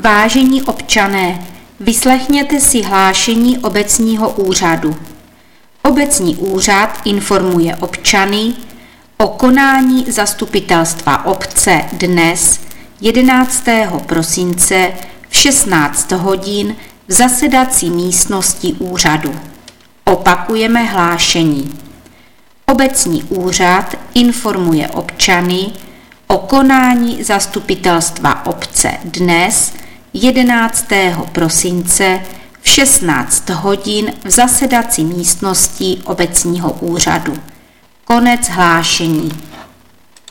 Vážení občané, vyslechněte si hlášení obecního úřadu. Obecní úřad informuje občany o konání zastupitelstva obce dnes 11. prosince v 16 hodin v zasedací místnosti úřadu. Opakujeme hlášení. Obecní úřad informuje občany o konání zastupitelstva obce dnes 11. prosince v 16 hodin v zasedací místnosti obecního úřadu. Konec hlášení.